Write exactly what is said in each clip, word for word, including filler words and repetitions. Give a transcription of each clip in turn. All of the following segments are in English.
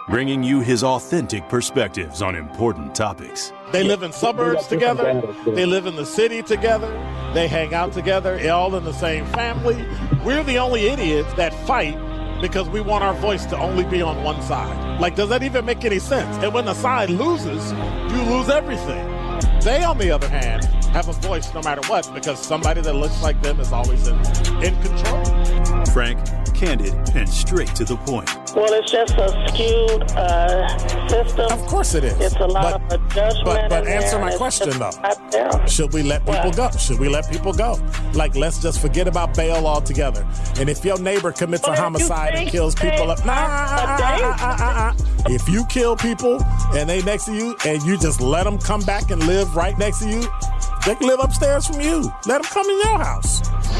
bringing you his authentic perspectives on important topics. They live in suburbs together. They live in the city together. They hang out together, all in the same family. We're the only idiots that fight because we want our voice to only be on one side. Like, does that even make any sense? And when the side loses, you lose everything. They, on the other hand, have a voice no matter what because somebody that looks like them is always in, in control. Frank, candid, and straight to the point. Well, it's just a skewed uh, system. Of course it is. It's a lot but, of adjustment. But, but in answer there, my question, though. There. Should we let people what? go? Should we let people go? Like, let's just forget about bail altogether. And if your neighbor commits well, a homicide and kills people up, nah, uh, uh, uh, uh, uh. If you kill people and they next to you and you just let them come back and live right next to you, they can live upstairs from you. Let them come in your house.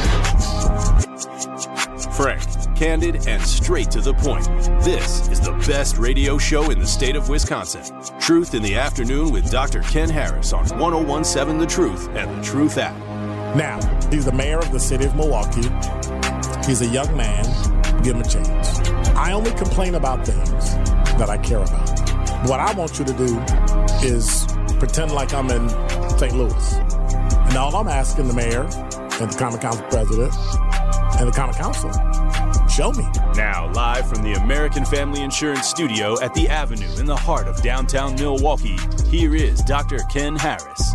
Frank, candid, and straight to the point. This is the best radio show in the state of Wisconsin. Truth in the Afternoon with Doctor Ken Harris on one oh one point seven The Truth and The Truth app. Now, he's the mayor of the city of Milwaukee. He's a young man. Give him a chance. I only complain about things that I care about. What I want you to do is pretend like I'm in Saint Louis. And all I'm asking the mayor and the Common Council president and the Common Council, show me. Now, live from the American Family Insurance Studio at the Avenue in the heart of downtown Milwaukee, here is Doctor Ken Harris.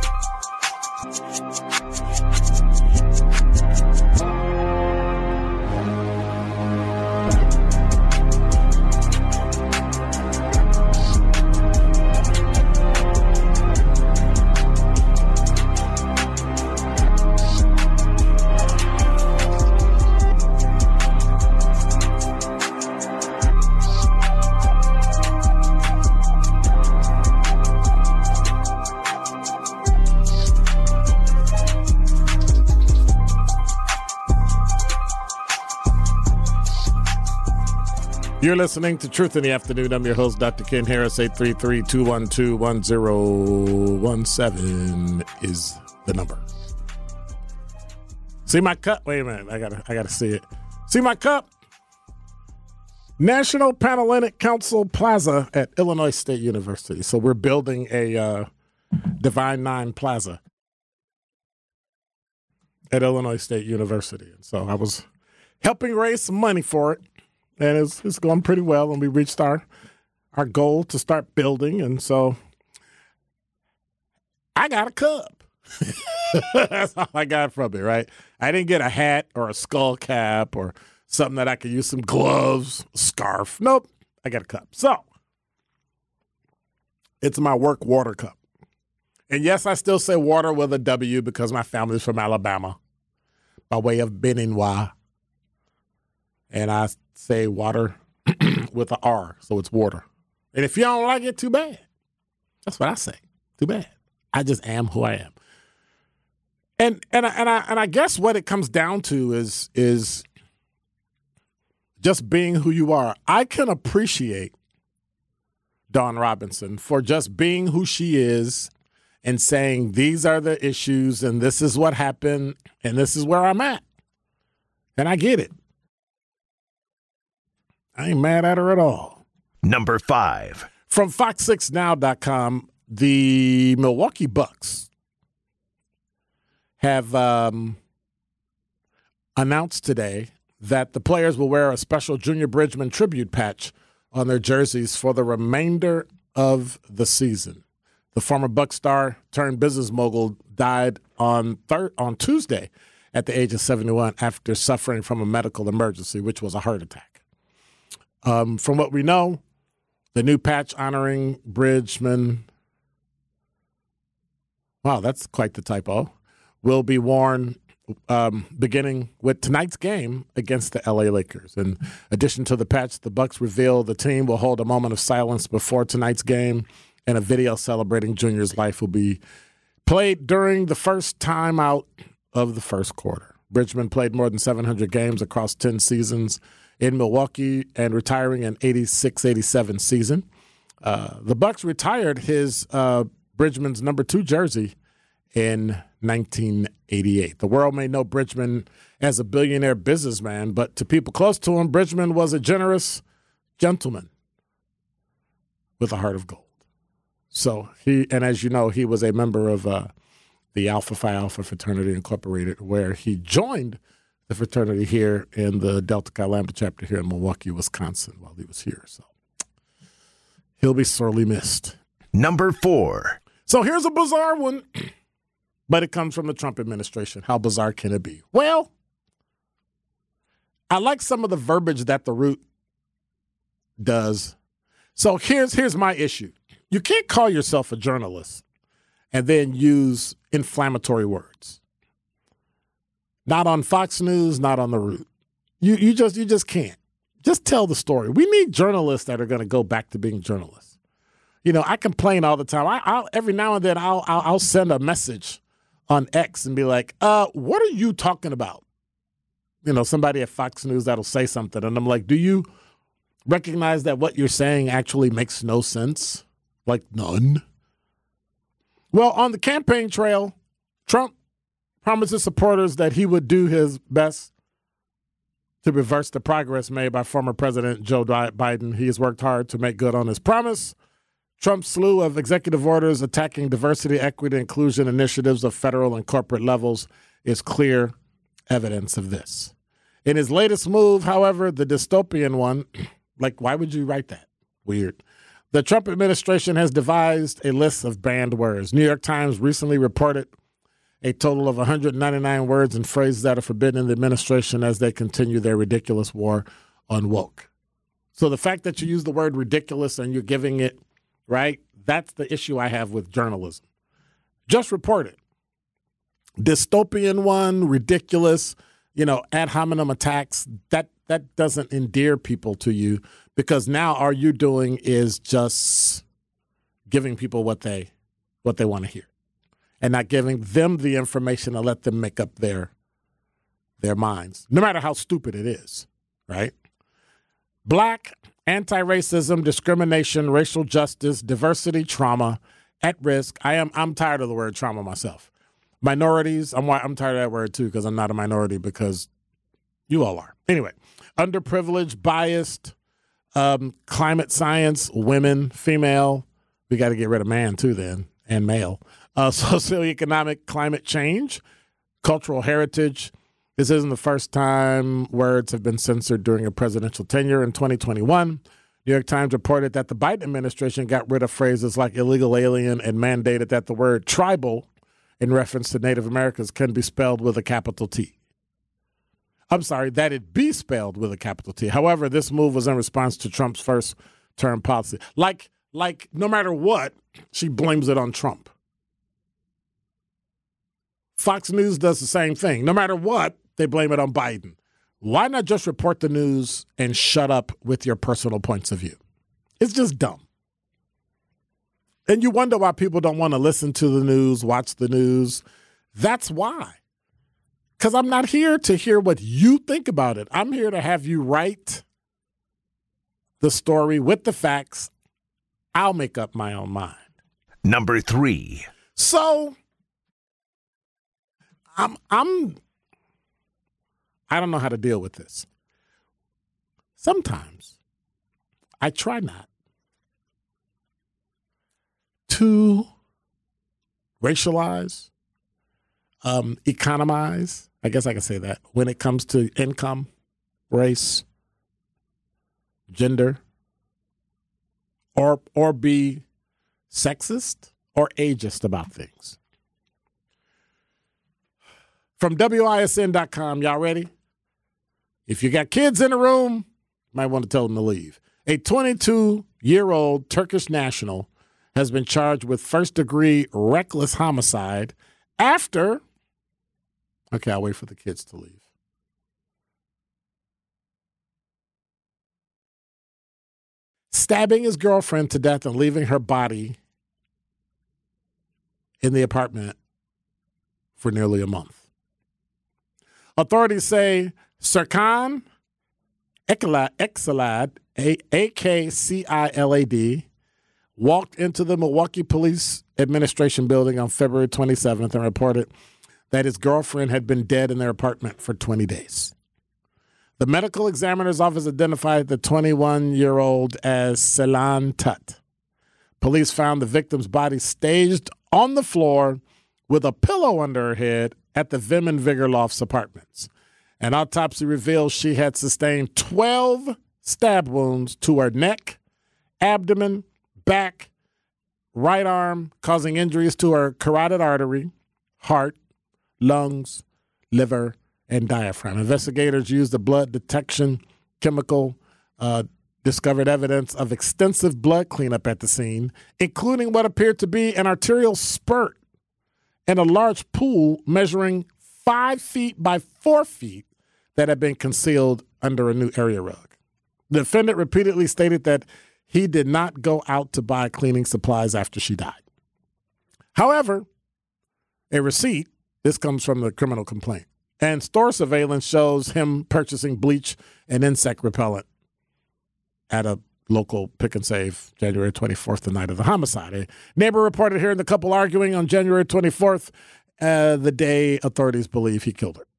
You're listening to Truth in the Afternoon. I'm your host, Doctor Ken Harris. eight three three, two one two, one oh one seven is the number. See my cup? Wait a minute. I gotta, I gotta see it. See my cup? National Panhellenic Council Plaza at Illinois State University. So we're building a uh, Divine Nine Plaza at Illinois State University. And so I was helping raise some money for it. And it's, it's going pretty well, and we reached our our goal to start building, and so I got a cup. That's all I got from it, right? I didn't get a hat or a skull cap or something that I could use some gloves, a scarf. Nope, I got a cup. So it's my work water cup. And yes, I still say water with a W because my family's from Alabama by way of Beninois. And I say water with an R, so it's water. And if you don't like it, too bad. That's what I say. Too bad. I just am who I am. And and I, and I and I guess what it comes down to is is just being who you are. I can appreciate Dawn Robinson for just being who she is and saying these are the issues and this is what happened and this is where I'm at. And I get it. I ain't mad at her at all. Number five. From fox six now dot com, the Milwaukee Bucks have um, announced today that the players will wear a special Junior Bridgman tribute patch on their jerseys for the remainder of the season. The former Bucs star turned business mogul died on thir- on Tuesday at the age of seventy-one after suffering from a medical emergency, which was a heart attack. Um, from what we know, the new patch honoring Bridgman, wow, that's quite the typo, will be worn um, beginning with tonight's game against the L A Lakers. In addition to the patch, the Bucs reveal the team will hold a moment of silence before tonight's game, and a video celebrating Junior's life will be played during the first time out of the first quarter. Bridgman played more than seven hundred games across ten seasons in Milwaukee and retiring in eighty-six eighty-seven season. Uh, the Bucs retired his uh, Bridgman's number two jersey in nineteen eighty-eight. The world may know Bridgman as a billionaire businessman, but to people close to him, Bridgman was a generous gentleman with a heart of gold. So he, and as you know, he was a member of uh, the Alpha Phi Alpha Fraternity Incorporated, where he joined the fraternity here in the Delta Chi Lambda chapter here in Milwaukee, Wisconsin, while he was here. So he'll be sorely missed. Number four. So here's a bizarre one, but it comes from the Trump administration. How bizarre can it be? Well, I like some of the verbiage that The Root does. So here's here's my issue. You can't call yourself a journalist and then use inflammatory words. Not on Fox News, not on The Root. You you just you just can't. Just tell the story. We need journalists that are going to go back to being journalists. You know, I complain all the time. I, I'll every now and then I'll, I'll I'll send a message on X and be like, "Uh, what are you talking about?" You know, somebody at Fox News that'll say something, and I'm like, "Do you recognize that what you're saying actually makes no sense?" Like, none. Well, on the campaign trail, Trump promised his supporters that he would do his best to reverse the progress made by former President Joe Biden. He has worked hard to make good on his promise. Trump's slew of executive orders attacking diversity, equity, inclusion initiatives of federal and corporate levels is clear evidence of this. In his latest move, however, the dystopian one, like, why would you write that? Weird. The Trump administration has devised a list of banned words. New York Times recently reported a total of one hundred ninety-nine words and phrases that are forbidden in the administration as they continue their ridiculous war on woke. So the fact that you use the word ridiculous and you're giving it, right, that's the issue I have with journalism. Just report it. Dystopian one, ridiculous, you know, ad hominem attacks, that that doesn't endear people to you, because now all you're doing is just giving people what they what they want to hear and not giving them the information to let them make up their their minds, no matter how stupid it is, right? Black, anti-racism, discrimination, racial justice, diversity, trauma, at risk. I am I'm tired of the word trauma myself. Minorities, I'm I'm tired of that word too, because I'm not a minority, because you all are. Anyway, underprivileged, biased, um, climate science, women, female. We got to get rid of man too then, and male. Uh, socioeconomic climate change, cultural heritage. This isn't the first time words have been censored during a presidential tenure. In twenty twenty-one, New York Times reported that the Biden administration got rid of phrases like illegal alien and mandated that the word tribal, in reference to Native Americans, can be spelled with a capital T. I'm sorry, that it be spelled with a capital T. However, this move was in response to Trump's first-term policy. Like, like no matter what, she blames it on Trump. Fox News does the same thing. No matter what, they blame it on Biden. Why not just report the news and shut up with your personal points of view? It's just dumb. And you wonder why people don't want to listen to the news, watch the news. That's why. Because I'm not here to hear what you think about it. I'm here to have you write the story with the facts. I'll make up my own mind. Number three. So I'm I'm I don't know how to deal with this. Sometimes I try not to racialize, um, economize, I guess I can say that, when it comes to income, race, gender, or or be sexist or ageist about things. From W I S N dot com, y'all ready? If you got kids in the room, you might want to tell them to leave. A twenty-two-year-old Turkish national has been charged with first-degree reckless homicide after, okay, I'll wait for the kids to leave. Stabbing his girlfriend to death and leaving her body in the apartment for nearly a month. Authorities say Serkan Eksilad, A K C I L A D, walked into the Milwaukee Police Administration building on February twenty-seventh and reported that his girlfriend had been dead in their apartment for twenty days. The medical examiner's office identified the twenty-one-year-old as Selan Tut. Police found the victim's body staged on the floor with a pillow under her head at the Vim Vigorlofts apartments. An autopsy revealed she had sustained twelve stab wounds to her neck, abdomen, back, right arm, causing injuries to her carotid artery, heart, lungs, liver, and diaphragm. Investigators used the blood detection chemical, uh, discovered evidence of extensive blood cleanup at the scene, including what appeared to be an arterial spurt in a large pool measuring five feet by four feet that had been concealed under a new area rug. The defendant repeatedly stated that he did not go out to buy cleaning supplies after she died. However, a receipt, this comes from the criminal complaint, and store surveillance shows him purchasing bleach and insect repellent at a local pick and save January twenty-fourth, the night of the homicide. A neighbor reported hearing the couple arguing on January twenty-fourth, uh, the day authorities believe he killed her.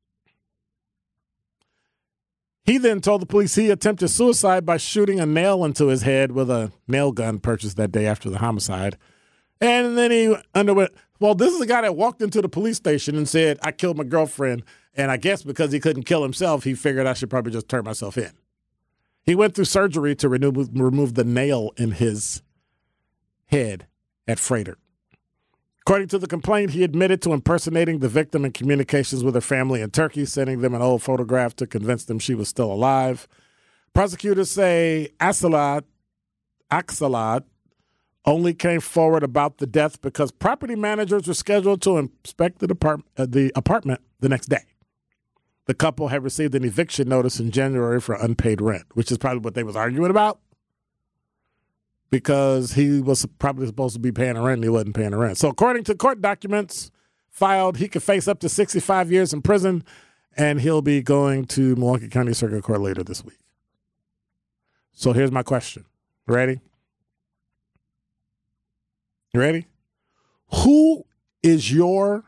He then told the police he attempted suicide by shooting a nail into his head with a nail gun purchased that day after the homicide. And then he underwent, well, this is a guy that walked into the police station and said, I killed my girlfriend. And I guess because he couldn't kill himself, he figured I should probably just turn myself in. He went through surgery to remove, remove the nail in his head at Freighter. According to the complaint, he admitted to impersonating the victim in communications with her family in Turkey, sending them an old photograph to convince them she was still alive. Prosecutors say Akselad, Akselad only came forward about the death because property managers were scheduled to inspect the, depart- uh, the apartment the next day. The couple had received an eviction notice in January for unpaid rent, which is probably what they was arguing about, because he was probably supposed to be paying a rent and he wasn't paying the rent. So according to court documents filed, he could face up to sixty-five years in prison, and he'll be going to Milwaukee County Circuit Court later this week. So here's my question. Ready? You ready? Who is your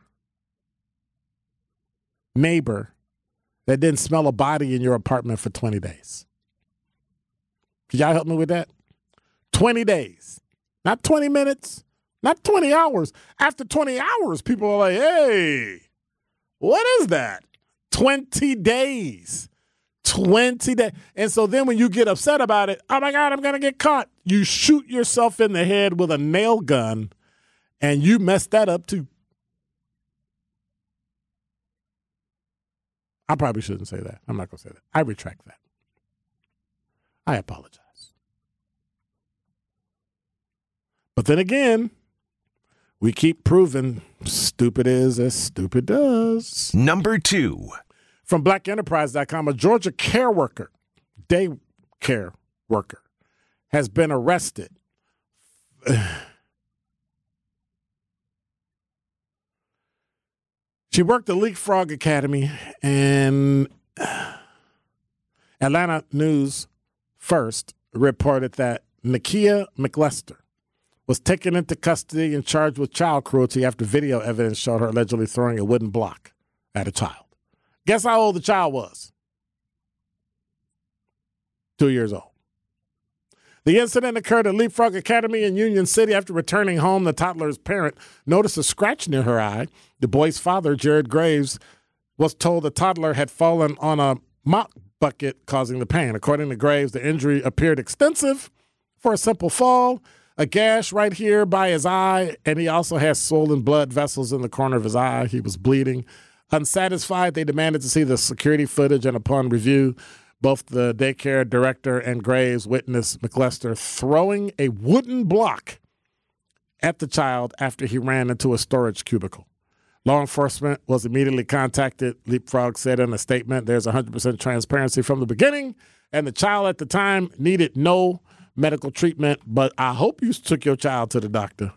neighbor that didn't smell a body in your apartment for twenty days? Could y'all help me with that? twenty days. Not twenty minutes. Not twenty hours. After twenty hours, people are like, hey, what is that? twenty days. twenty days. And so then when you get upset about it, oh, my God, I'm going to get caught. You shoot yourself in the head with a nail gun, and you messed that up too. I probably shouldn't say that. I'm not going to say that. I retract that. I apologize. But then again, we keep proving stupid is as stupid does. Number two. From black enterprise dot com, a Georgia care worker, day care worker, has been arrested. She worked at Leapfrog Academy, and Atlanta News First reported that Nakia McLester was taken into custody and charged with child cruelty after video evidence showed her allegedly throwing a wooden block at a child. Guess how old the child was? Two years old. The incident occurred at Leapfrog Academy in Union City. After returning home, the toddler's parent noticed a scratch near her eye. The boy's father, Jared Graves, was told the toddler had fallen on a mop bucket, causing the pain. According to Graves, the injury appeared extensive for a simple fall, a gash right here by his eye, and he also has swollen blood vessels in the corner of his eye. He was bleeding. Unsatisfied, they demanded to see the security footage, and upon review, both the daycare director and Graves witnessed McLester throwing a wooden block at the child after he ran into a storage cubicle. Law enforcement was immediately contacted. Leapfrog said in a statement, there's one hundred percent transparency from the beginning, and the child at the time needed no medical treatment, but I hope you took your child to the doctor.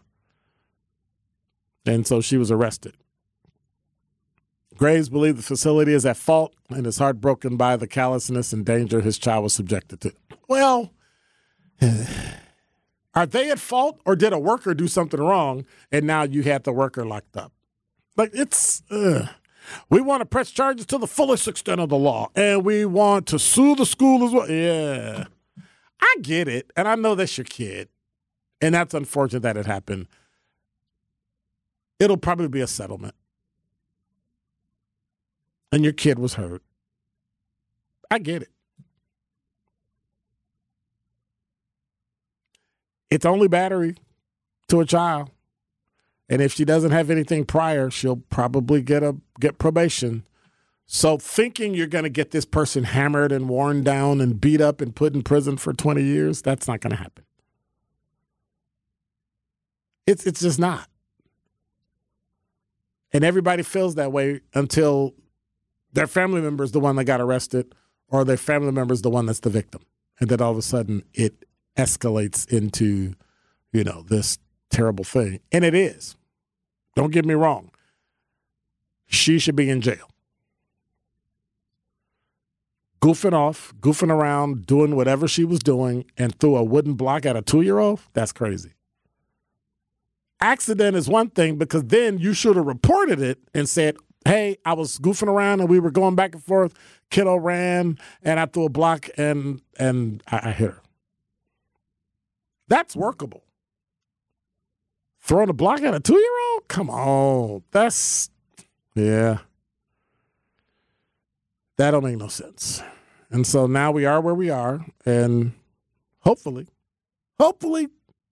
And so she was arrested. Graves believed the facility is at fault and is heartbroken by the callousness and danger his child was subjected to. Well, are they at fault, or did a worker do something wrong and now you had the worker locked up? Like, it's, uh, we want to press charges to the fullest extent of the law, and we want to sue the school as well. Yeah, I get it, and I know that's your kid, And that's unfortunate that it happened. It'll probably be a settlement. And your kid was hurt. I get it. It's only battery to a child. And if she doesn't have anything prior, she'll probably get a get probation. So thinking you're going to get this person hammered and worn down and beat up and put in prison for twenty years, that's not going to happen. It's it's just not. And everybody feels that way until their family member is the one that got arrested or their family member is the one that's the victim. And then all of a sudden it escalates into, you know, this terrible thing. And it is. Don't get me wrong. She should be in jail. Goofing off, goofing around, doing whatever she was doing, and threw a wooden block at a two-year-old? That's crazy. Accident is one thing because then you should have reported it and said, hey, I was goofing around and we were going back and forth. Kiddo ran and I threw a block and, and I, I hit her. That's workable. Throwing a block at a two-year-old? Come on. That's, yeah. That don't make no sense. And so now we are where we are, and hopefully, hopefully,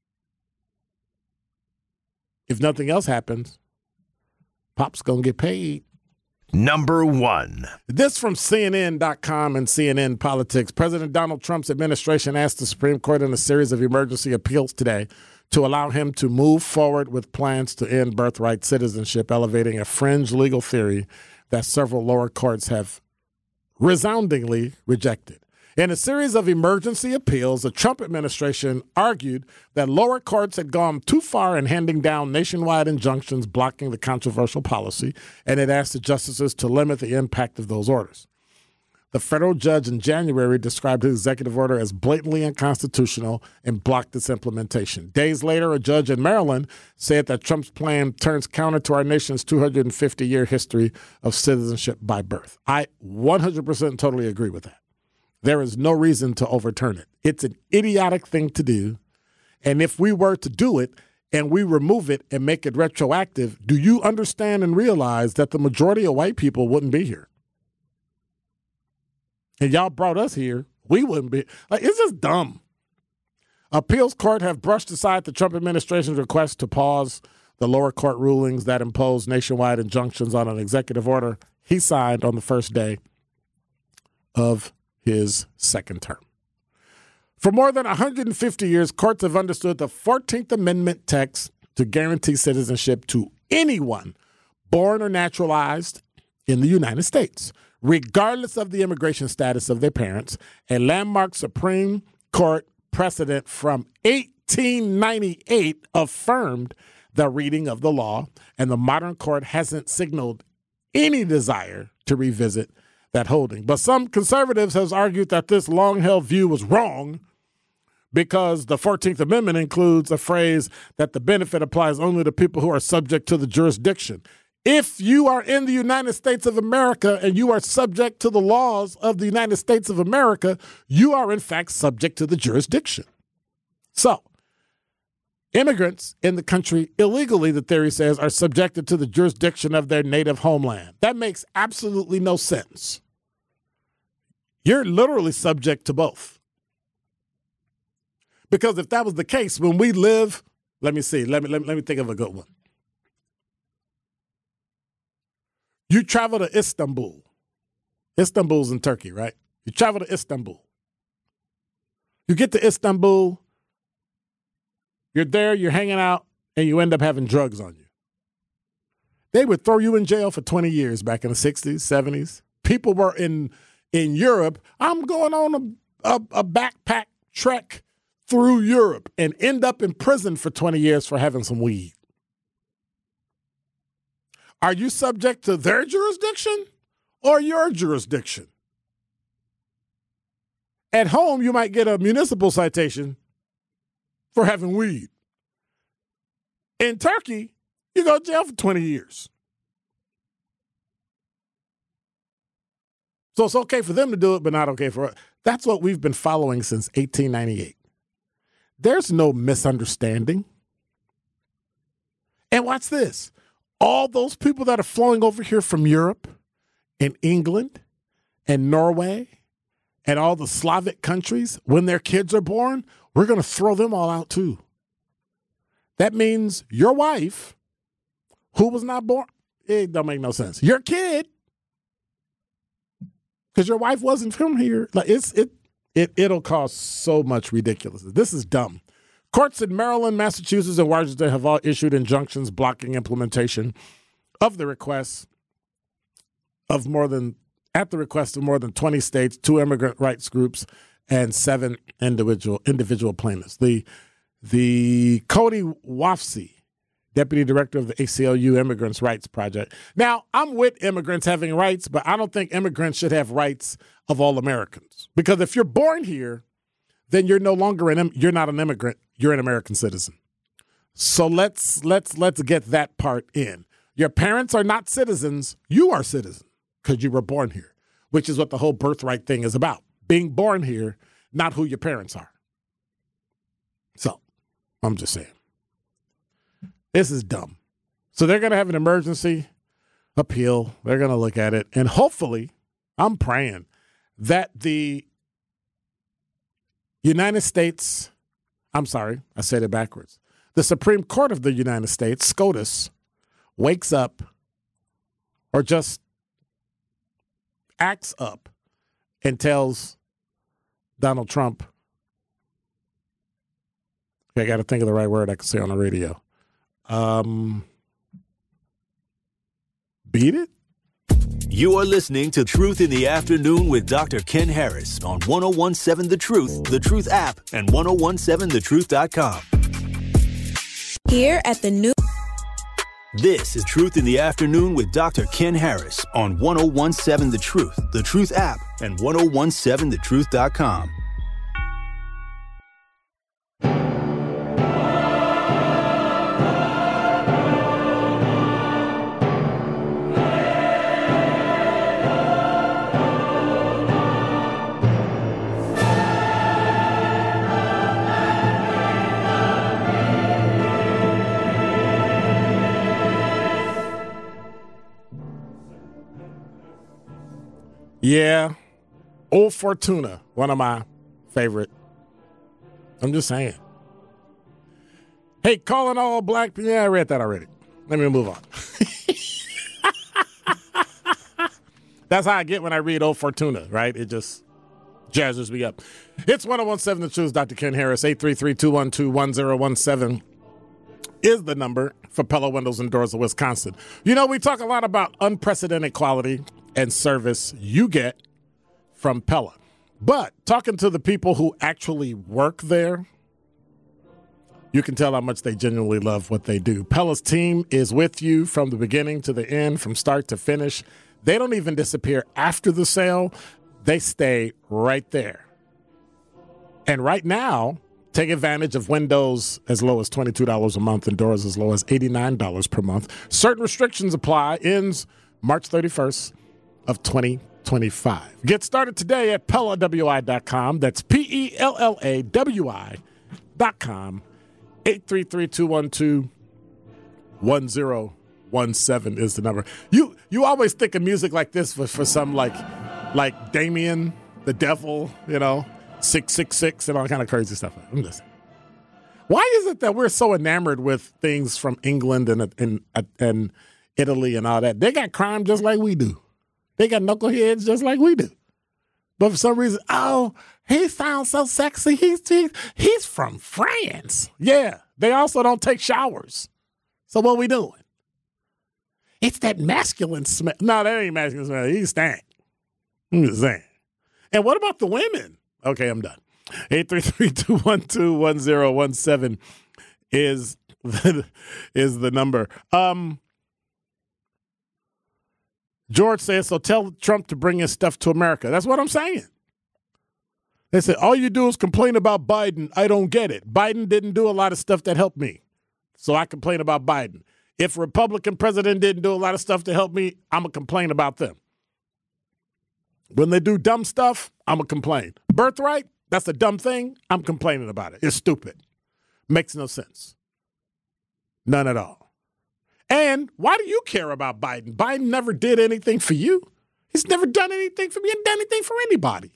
if nothing else happens, Pop's going to get paid. Number one. This from C N N dot com and C N N Politics. President Donald Trump's administration asked the Supreme Court in a series of emergency appeals today to allow him to move forward with plans to end birthright citizenship, elevating a fringe legal theory that several lower courts have resoundingly rejected. In a series of emergency appeals, the Trump administration argued that lower courts had gone too far in handing down nationwide injunctions blocking the controversial policy, and it asked the justices to limit the impact of those orders. The federal judge in January described his executive order as blatantly unconstitutional and blocked its implementation. Days later, a judge in Maryland said that Trump's plan turns counter to our nation's two hundred fifty year history of citizenship by birth. I one hundred percent totally agree with that. There is no reason to overturn it. It's an idiotic thing to do. And if we were to do it and we remove it and make it retroactive, do you understand and realize that the majority of white people wouldn't be here? And y'all brought us here, we wouldn't be. Like, it's just dumb. Appeals court have brushed aside the Trump administration's request to pause the lower court rulings that impose nationwide injunctions on an executive order he signed on the first day of his second term. For more than one hundred fifty years, courts have understood the fourteenth Amendment text to guarantee citizenship to anyone born or naturalized in the United States, regardless of the immigration status of their parents. A landmark Supreme Court precedent from eighteen ninety-eight affirmed the reading of the law, and the modern court hasn't signaled any desire to revisit that holding. But some conservatives have argued that this long-held view was wrong because the fourteenth Amendment includes a phrase that the benefit applies only to people who are subject to the jurisdiction. If you are in the United States of America and you are subject to the laws of the United States of America, you are in fact subject to the jurisdiction. So, immigrants in the country illegally, the theory says, are subjected to the jurisdiction of their native homeland. That makes absolutely no sense. You're literally subject to both. Because if that was the case, when we live, let me see, let me, let me, let me think of a good one. You travel to Istanbul. Istanbul's in Turkey, right? You travel to Istanbul. You get to Istanbul, you're there, you're hanging out, and you end up having drugs on you. They would throw you in jail for twenty years back in the sixties, seventies. People were in in Europe. I'm going on a, a, a backpack trek through Europe and end up in prison for twenty years for having some weed. Are you subject to their jurisdiction or your jurisdiction? At home, you might get a municipal citation for having weed. In Turkey, you go to jail for twenty years. So it's okay for them to do it, but not okay for us. That's what we've been following since eighteen ninety-eight. There's no misunderstanding. And watch this. All those people that are flowing over here from Europe and England and Norway and all the Slavic countries, when their kids are born, we're going to throw them all out too. That means your wife, who was not born, it don't make no sense. Your kid, because your wife wasn't from here. Like it's it it it'll cause so much ridiculousness. This is dumb. Courts in Maryland, Massachusetts, and Washington have all issued injunctions blocking implementation of the requests of more than at the request of more than twenty states, two immigrant rights groups, and seven individual individual plaintiffs. The the Cody Wofsy, Deputy Director of the A C L U Immigrants' Rights Project. Now, I'm with immigrants having rights, but I don't think immigrants should have rights of all Americans. Because if you're born here, then you're no longer an you're not an immigrant. You're an American citizen. So let's let's let's get that part in. Your parents are not citizens. You are citizens because you were born here, which is what the whole birthright thing is about. Being born here, not who your parents are. So I'm just saying. This is dumb. So they're going to have an emergency appeal. They're going to look at it. And hopefully, I'm praying that the United States, I'm sorry, I said it backwards. The Supreme Court of the United States, SCOTUS, wakes up or just acts up and tells Donald Trump, I got to think of the right word I can say on the radio. Um, beat it? You are listening to Truth in the Afternoon with Doctor Ken Harris on one oh one seven The Truth, The Truth app, and ten seventeen the truth dot com. Here at the new. This is Truth in the Afternoon with Doctor Ken Harris on ten seventeen The Truth, The Truth app, and ten seventeen the truth dot com. Yeah. Old Fortuna, one of my favorite. I'm just saying. Hey, calling all black people. Yeah, I read that already. Let me move on. That's how I get when I read Old Fortuna, right? It just jazzes me up. It's ten seventeen The Truth, Doctor Ken Harris. eight three three, two one two, one zero one seven is the number for Pella Windows and Doors of Wisconsin. You know, we talk a lot about unprecedented quality and service you get from Pella. But talking to the people who actually work there, you can tell how much they genuinely love what they do. Pella's team is with you from the beginning to the end, from start to finish. They don't even disappear after the sale. They stay right there. And right now, take advantage of windows as low as twenty-two dollars a month and doors as low as eighty-nine dollars per month. Certain restrictions apply. Ends March thirty-first of twenty twenty-five. Get started today at Pella W I dot com. That's P E L L A W I dot com. eight three three, two one two, one zero one seven is the number. You you always think of music like this for, for some like like Damien, the devil, you know, six six six and all kind of crazy stuff. I'm just saying. Why is it that we're so enamored with things from England and and and Italy and all that? They got crime just like we do. They got knuckleheads just like we do. But for some reason, oh, he sounds so sexy. He's, he's, he's from France. Yeah, they also don't take showers. So what we doing? It's that masculine smell. No, that ain't masculine smell. He's stank. I'm just saying. And what about the women? Okay, I'm done. eight three three, two one two, one zero one seven is the, is the number. Um... George says, so tell Trump to bring his stuff to America. That's what I'm saying. They said, all you do is complain about Biden. I don't get it. Biden didn't do a lot of stuff that helped me. So I complain about Biden. If a Republican president didn't do a lot of stuff to help me, I'm going to complain about them. When they do dumb stuff, I'm going to complain. Birthright, that's a dumb thing. I'm complaining about it. It's stupid. Makes no sense. None at all. And why do you care about Biden? Biden never did anything for you. He's never done anything for me. He hasn't done anything for anybody.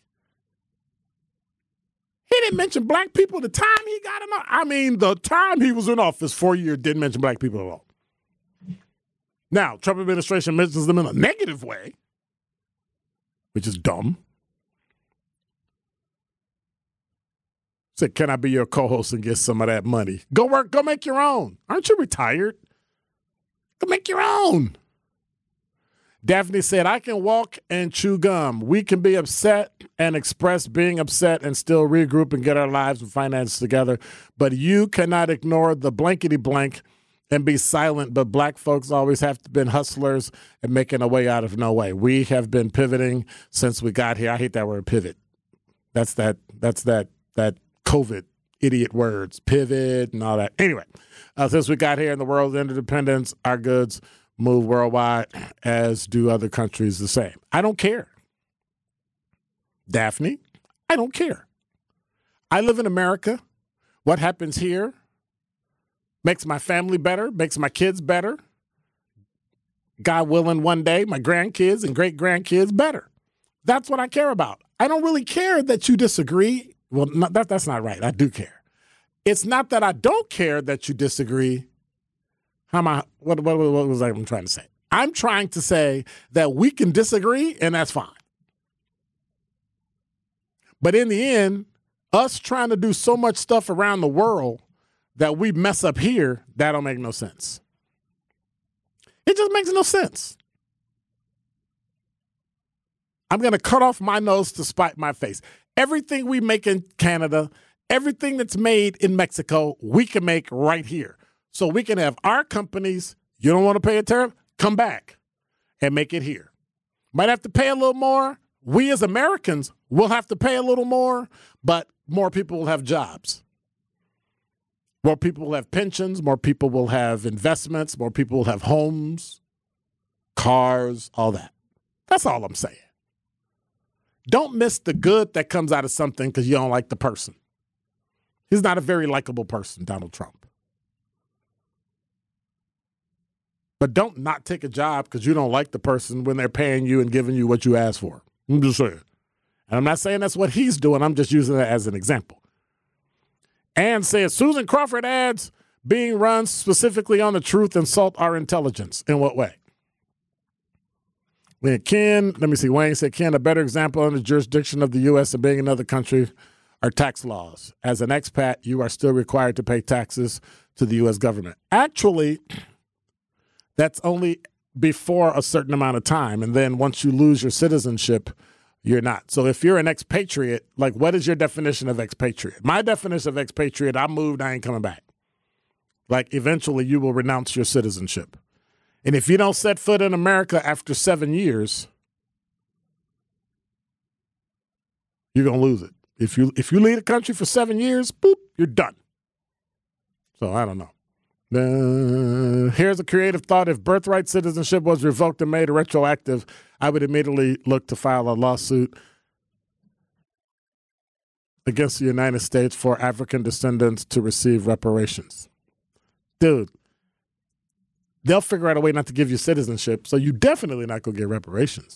He didn't mention black people the time he got in office. I mean, the time he was in office, four years, didn't mention black people at all. Now, Trump administration mentions them in a negative way, which is dumb. Said, can I be your co-host and get some of that money? Go work, go make your own. Aren't you retired? Go make your own. Daphne said, I can walk and chew gum. We can be upset and express being upset and still regroup and get our lives and finances together. But you cannot ignore the blankety blank and be silent. But black folks always have been hustlers and making a way out of no way. We have been pivoting since we got here. I hate that word pivot. That's that, that's that, that COVID idiot words, pivot and all that. Anyway, uh, since we got here in the world of interdependence, our goods move worldwide, as do other countries the same. I don't care. Daphne, I don't care. I live in America. What happens here makes my family better, makes my kids better. God willing, one day, my grandkids and great-grandkids better. That's what I care about. I don't really care that you disagree. Well, no, that, that's not right. I do care. It's not that I don't care that you disagree. How am I, what, what, what was I I'm trying to say? I'm trying to say that we can disagree, and that's fine. But in the end, us trying to do so much stuff around the world that we mess up here, that don't make no sense. It just makes no sense. I'm going to cut off my nose to spite my face. Everything we make in Canada, everything that's made in Mexico, we can make right here. So we can have our companies, you don't want to pay a tariff, come back and make it here. Might have to pay a little more. We as Americans will have to pay a little more, but more people will have jobs. More people will have pensions. More people will have investments. More people will have homes, cars, all that. That's all I'm saying. Don't miss the good that comes out of something because you don't like the person. He's not a very likable person, Donald Trump. But don't not take a job because you don't like the person when they're paying you and giving you what you asked for. I'm just saying. And I'm not saying that's what he's doing. I'm just using that as an example. And says, Susan Crawford ads being run specifically on the truth insult our intelligence. In what way? When Ken, let me see, Wayne said, Ken, a better example in the jurisdiction of the U S and being another country are tax laws. As an expat, you are still required to pay taxes to the U S government. Actually, that's only before a certain amount of time. And then once you lose your citizenship, you're not. So if you're an expatriate, like what is your definition of expatriate? My definition of expatriate, I moved, I ain't coming back. Like eventually you will renounce your citizenship. And if you don't set foot in America after seven years, you're going to lose it. If you if you leave the country for seven years, boop, you're done. So I don't know. Uh, here's a creative thought. If birthright citizenship was revoked and made retroactive, I would immediately look to file a lawsuit against the United States for African descendants to receive reparations. Dude, they'll figure out a way not to give you citizenship, so you definitely not going to get reparations.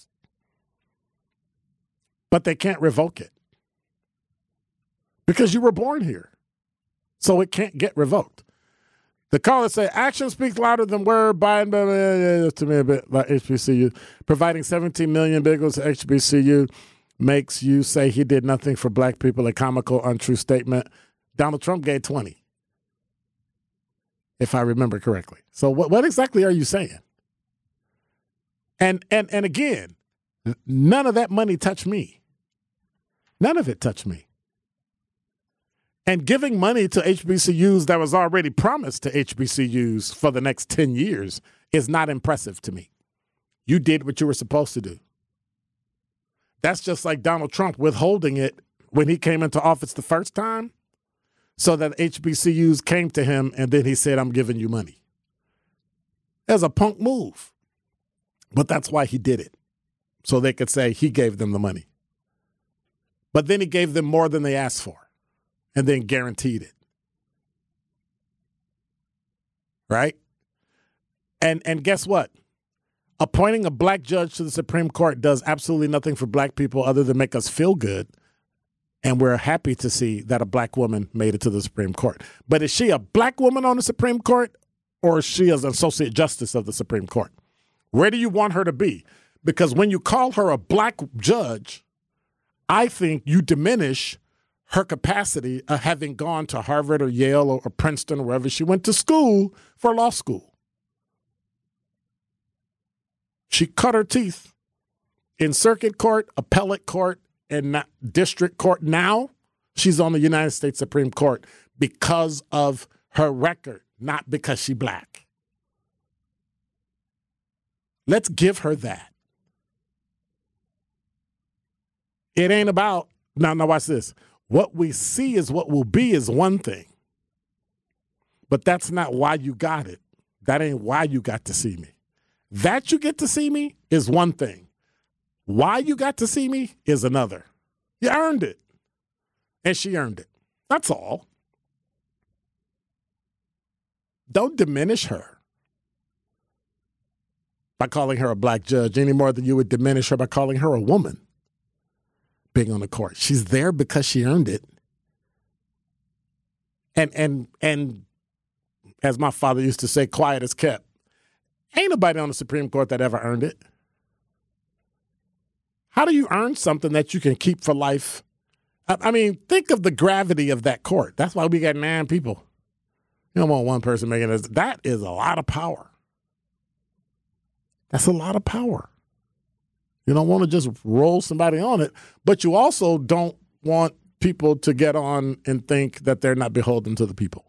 But they can't revoke it because you were born here, so it can't get revoked. The caller say, action speaks louder than word. Biden, blah, blah, blah, to me a bit like H B C U. Providing seventeen million bagels to H B C U makes you say he did nothing for black people, a comical, untrue statement. Donald Trump gave twenty, if I remember correctly. So what, what exactly are you saying? And, and, and again, none of that money touched me. None of it touched me. And giving money to H B C Us that was already promised to H B C Us for the next ten years is not impressive to me. You did what you were supposed to do. That's just like Donald Trump withholding it when he came into office the first time so that H B C Us came to him and then he said, I'm giving you money. That's a punk move. But that's why he did it, so they could say he gave them the money. But then he gave them more than they asked for and then guaranteed it. right? And and guess what? Appointing a black judge to the Supreme Court does absolutely nothing for black people other than make us feel good. And we're happy to see that a black woman made it to the Supreme Court. But is she a black woman on the Supreme Court, or is she an associate justice of the Supreme Court? Where do you want her to be? Because when you call her a black judge, I think you diminish her capacity of having gone to Harvard or Yale or, or Princeton or wherever she went to school for law school. She cut her teeth in circuit court, appellate court, and not district court. Now she's on the United States Supreme Court because of her record, not because she's black. Let's give her that. It ain't about, now, now watch this. What we see is what will be is one thing. But that's not why you got it. That ain't why you got to see me. That you get to see me is one thing. Why you got to see me is another. You earned it. And she earned it. That's all. Don't diminish her by calling her a black judge any more than you would diminish her by calling her a woman being on the court. She's there because she earned it. And and and as my father used to say, quiet as kept. Ain't nobody on the Supreme Court that ever earned it. How do you earn something that you can keep for life? I, I mean, think of the gravity of that court. That's why we got nine people. You don't want one person making this. That is a lot of power. That's a lot of power. You don't want to just roll somebody on it, but you also don't want people to get on and think that they're not beholden to the people.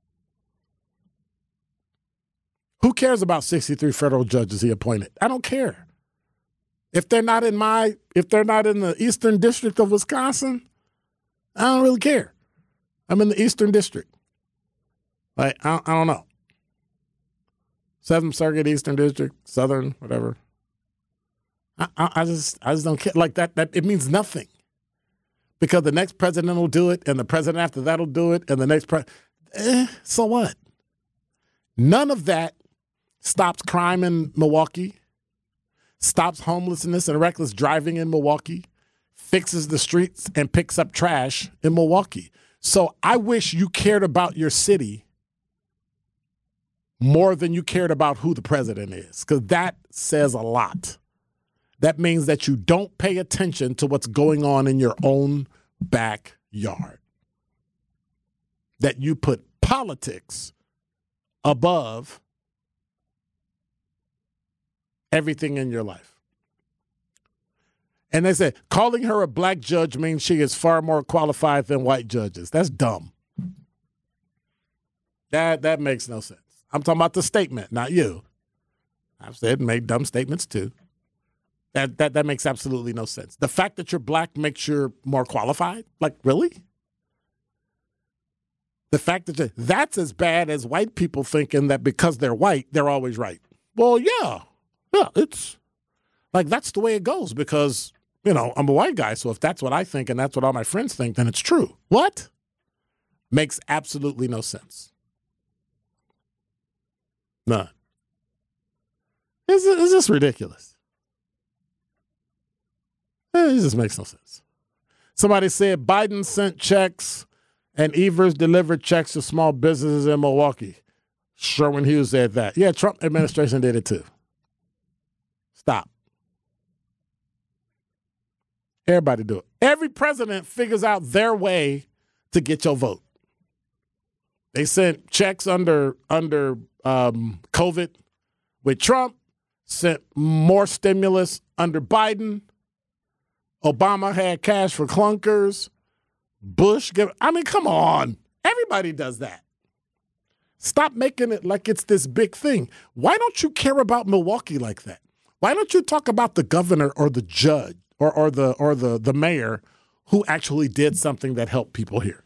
Who cares about sixty-three federal judges he appointed? I don't care. If they're not in my, if they're not in the Eastern District of Wisconsin, I don't really care. I'm in the Eastern District. Like, I, I don't know. Seventh Circuit, Eastern District, Southern, whatever. I, I, I just, I just don't care. Like that, that, it means nothing. Because the next president will do it, and the president after that will do it, and the next president. Eh, so what? None of that stops crime in Milwaukee, stops homelessness and reckless driving in Milwaukee, fixes the streets and picks up trash in Milwaukee. So I wish you cared about your city more than you cared about who the president is, because that says a lot. That means that you don't pay attention to what's going on in your own backyard. That you put politics above everything in your life. And they say, calling her a black judge means she is far more qualified than white judges. That's dumb. That that makes no sense. I'm talking about the statement, not you. I've said made dumb statements too. That that that makes absolutely no sense. The fact that you're black makes you more qualified? Like, really? The fact that you're, that's as bad as white people thinking that because they're white, they're always right. Well, yeah. Yeah, it's like that's the way it goes because, you know, I'm a white guy. So if that's what I think and that's what all my friends think, then it's true. What? Makes absolutely no sense. None. It's, it's just ridiculous. It just makes no sense. Somebody said Biden sent checks and Evers delivered checks to small businesses in Milwaukee. Sherwin Hughes said that. Yeah, Trump administration did it too. Stop. Everybody do it. Every president figures out their way to get your vote. They sent checks under under um, COVID with Trump, sent more stimulus under Biden. Obama had cash for clunkers. Bush, give, I mean, come on. Everybody does that. Stop making it like it's this big thing. Why don't you care about Milwaukee like that? Why don't you talk about the governor or the judge or, or the or the, the mayor who actually did something that helped people here?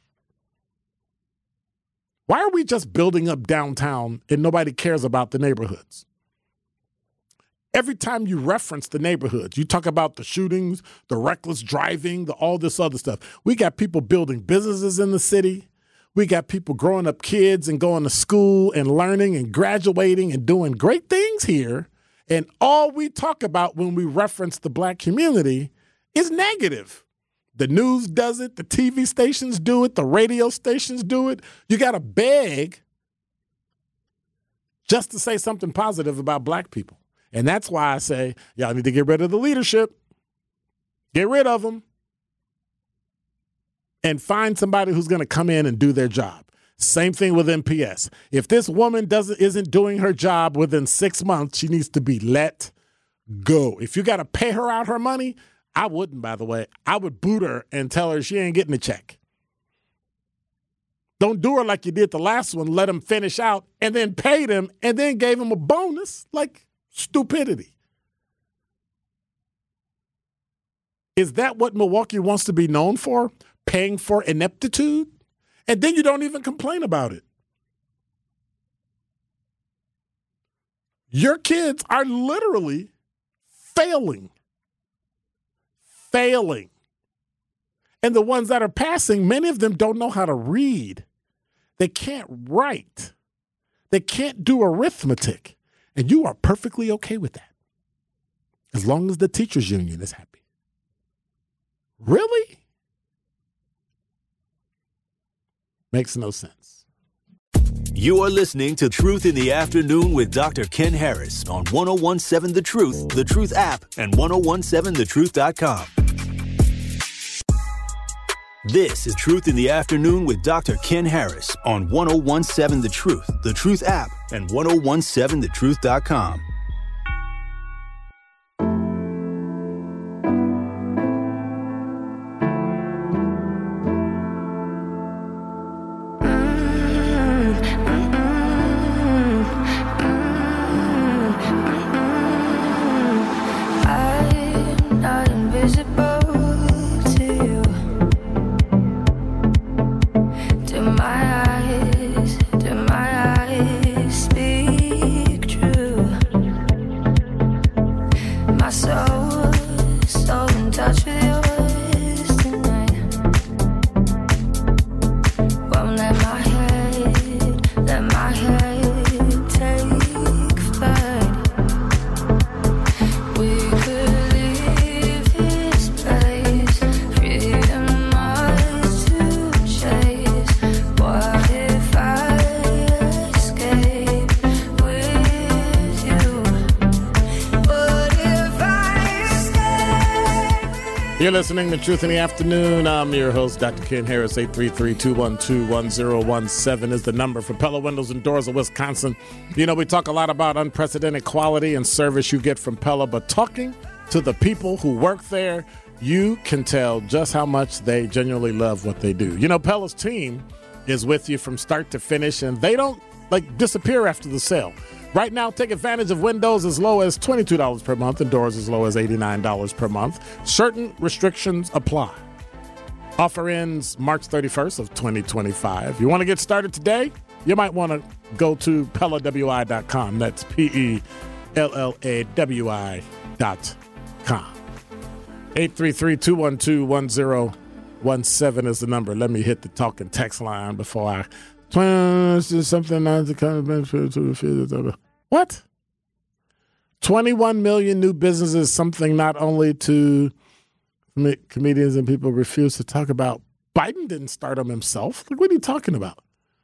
Why are we just building up downtown and nobody cares about the neighborhoods? Every time you reference the neighborhoods, you talk about the shootings, the reckless driving, the all this other stuff. We got people building businesses in the city. We got people growing up kids and going to school and learning and graduating and doing great things here. And all we talk about when we reference the black community is negative. The news does it. The T V stations do it. The radio stations do it. You got to beg just to say something positive about black people. And that's why I say, y'all need to get rid of the leadership. Get rid of them. And find somebody who's going to come in and do their job. Same thing with M P S. If this woman doesn't isn't doing her job within six months, she needs to be let go. If you got to pay her out her money, I wouldn't, by the way. I would boot her and tell her she ain't getting a check. Don't do her like you did the last one. Let him finish out and then paid him and then gave him a bonus. Like stupidity. Is that what Milwaukee wants to be known for? Paying for ineptitude? And then you don't even complain about it. Your kids are literally failing. Failing. And the ones that are passing, many of them don't know how to read. They can't write. They can't do arithmetic. And you are perfectly okay with that. As long as the teachers union is happy. Really? Makes no sense. You are listening to Truth in the Afternoon with Doctor Ken Harris on one oh one seven The Truth, The Truth app, and ten seventeen the truth dot com. This is Truth in the Afternoon with Doctor Ken Harris on ten seventeen The Truth, The Truth app, and ten seventeen the truth dot com. You're listening to Truth in the Afternoon. I'm your host, Doctor Ken Harris. eight three three, two one two, one oh one seven is the number for Pella Windows and Doors of Wisconsin. You know, we talk a lot about unprecedented quality and service you get from Pella, but talking to the people who work there, you can tell just how much they genuinely love what they do. You know, Pella's team is with you from start to finish, and they don't, like, disappear after the sale. Right now, take advantage of windows as low as twenty-two dollars per month and doors as low as eighty-nine dollars per month. Certain restrictions apply. Offer ends March thirty-first of twenty twenty-five. You want to get started today? You might want to go to Pella W I dot com. That's P E L L A W I dot com. eight three three, two one two, one oh one seven is the number. Let me hit the talk and text line before I... Something not to come. What? twenty-one million new businesses, something not only to com- comedians and people refuse to talk about. Biden didn't start them himself. Like, what are you talking about?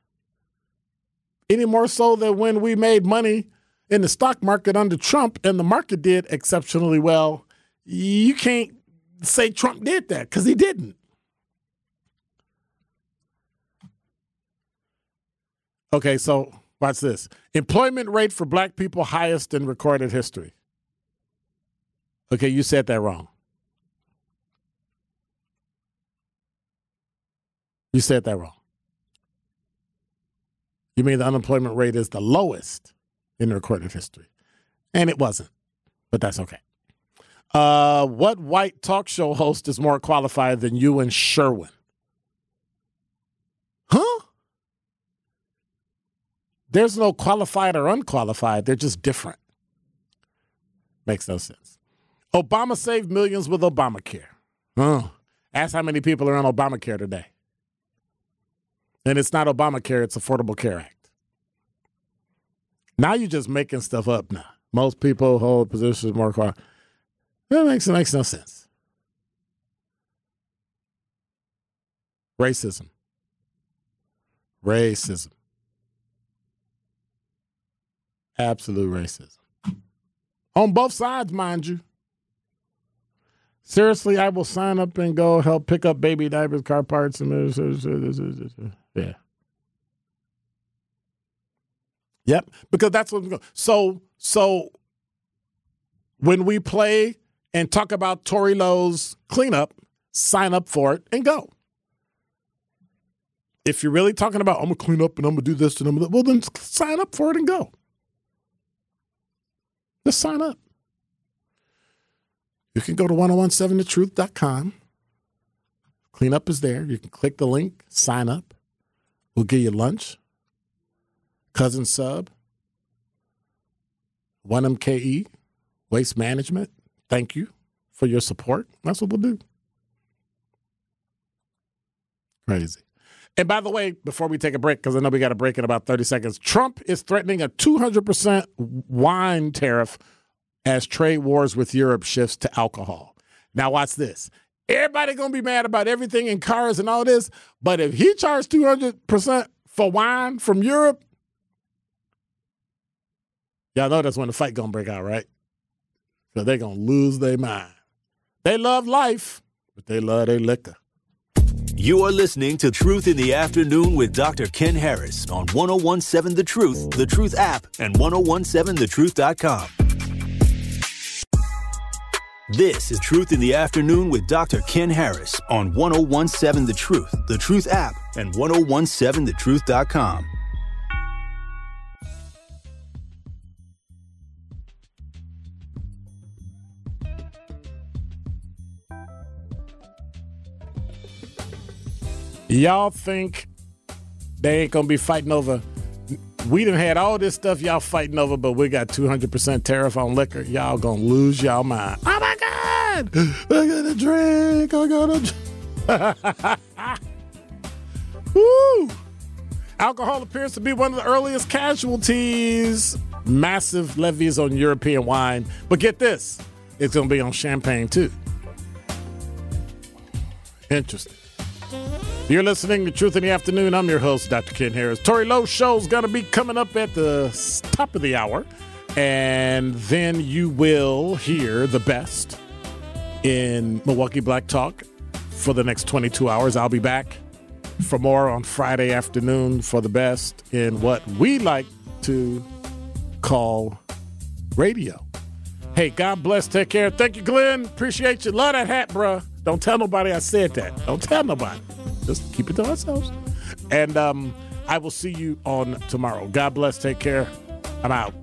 Any more so than when we made money in the stock market under Trump and the market did exceptionally well. You can't say Trump did that because he didn't. Okay, so watch this. Employment rate for black people highest in recorded history. Okay, you said that wrong. You said that wrong. You mean the unemployment rate is the lowest in recorded history. And it wasn't, but that's okay. Uh, what white talk show host is more qualified than you and Sherwin? Huh? There's no qualified or unqualified. They're just different. Makes no sense. Obama saved millions with Obamacare. Huh. Ask how many people are on Obamacare today. And it's not Obamacare, it's Affordable Care Act. Now you're just making stuff up now. Most people hold positions more quiet. That makes, it makes no sense. Racism. Racism. Absolute racism. On both sides, mind you. Seriously, I will sign up and go help pick up baby diapers, car parts, and yeah. Yep, because that's what we go. So, so when we play and talk about Tory Lowe's cleanup, sign up for it and go. If you're really talking about, I'm going to clean up and I'm going to do this and I'm going to, well, then sign up for it and go. Just sign up. You can go to ten seventeen the truth dot com. Cleanup is there. You can click the link, sign up. We'll give you lunch. Cousin Sub. one M K E. Waste Management. Thank you for your support. That's what we'll do. Crazy. And by the way, before we take a break, because I know we got a break in about thirty seconds, Trump is threatening a two hundred percent wine tariff as trade wars with Europe shifts to alcohol. Now watch this. Everybody going to be mad about everything in cars and all this, but if he charged two hundred percent for wine from Europe, y'all know that's when the fight going to break out, right? So they're going to lose their mind. They love life, but they love their liquor. You are listening to Truth in the Afternoon with Doctor Ken Harris on ten seventeen The Truth, The Truth app, and ten seventeen the truth dot com. This is Truth in the Afternoon with Doctor Ken Harris on ten seventeen The Truth, The Truth app, and ten seventeen the truth dot com. Y'all think they ain't going to be fighting over? We done had all this stuff y'all fighting over, but we got two hundred percent tariff on liquor. Y'all going to lose y'all mind. Oh, my God. I got a drink. I got a drink. Woo. Alcohol appears to be one of the earliest casualties. Massive levies on European wine. But get this. It's going to be on champagne, too. Interesting. You're listening to Truth in the Afternoon. I'm your host, Doctor Ken Harris. Tory Lowe's show's going to be coming up at the top of the hour. And then you will hear the best in Milwaukee Black Talk for the next twenty-two hours. I'll be back for more on Friday afternoon for the best in what we like to call radio. Hey, God bless. Take care. Thank you, Glenn. Appreciate you. Love that hat, bruh. Don't tell nobody I said that. Don't tell nobody. Just keep it to ourselves. And um, I will see you on tomorrow. God bless. Take care. I'm out.